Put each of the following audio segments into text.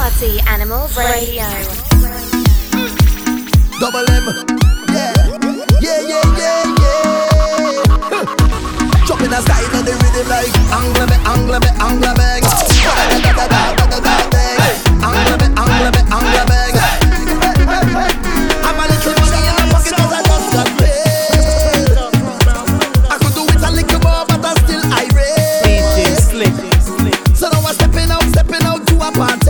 Party Animals Radio. Double M, yeah, yeah, yeah, yeah, yeah. Dropping a style on the rhythm like angle me, angle me, angle bang. Angle me, angle me, angle bang. I'm a little money in my pocket 'cause I just got paid. I could do it a little more, but I'm still irate. DJ Slick. So now I'm stepping out to a party.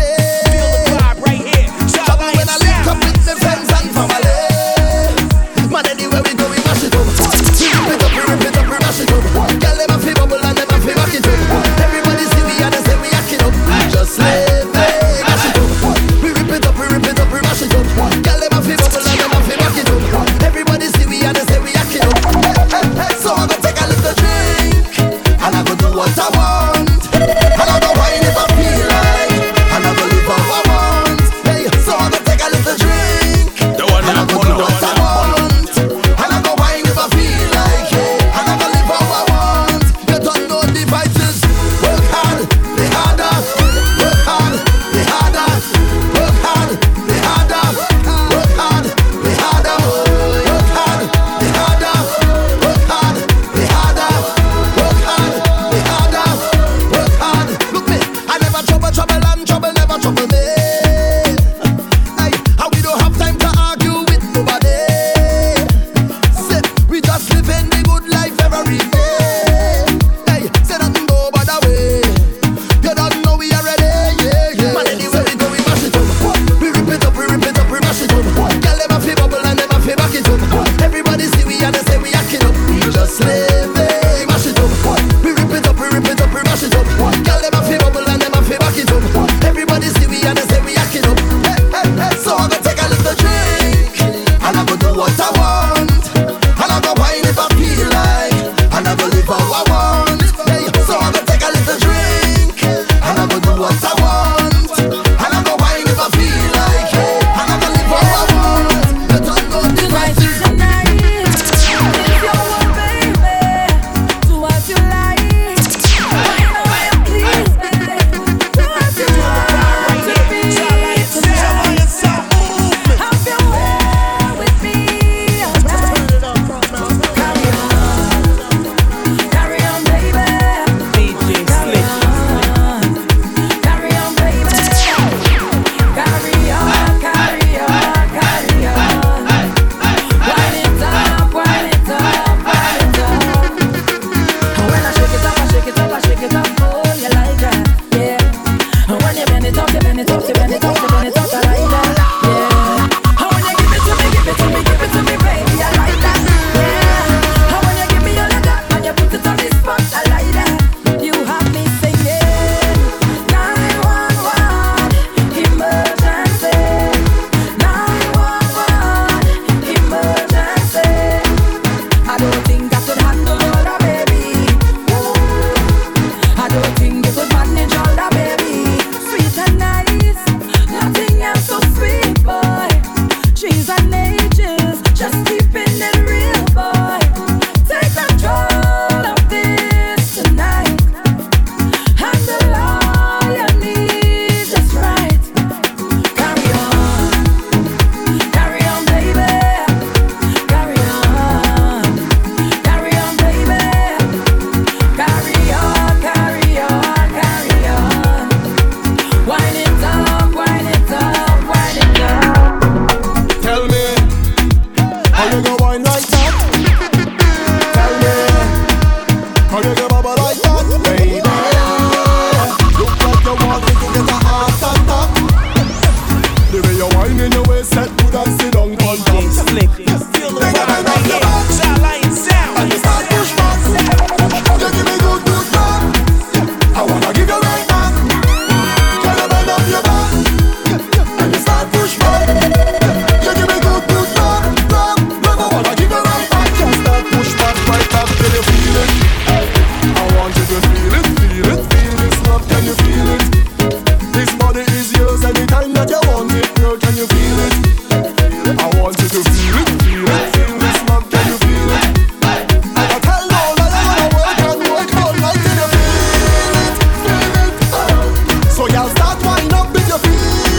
So y'all start winding up with your feet.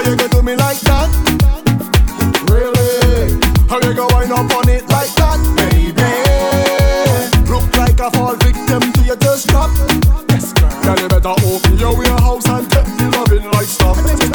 you gonna do me like that? Really? How you gonna wind up on it like that, baby? Look like a fall victim to your thirst trap. Yes, girl. Girl, you better open your warehouse and take the loving like stuff.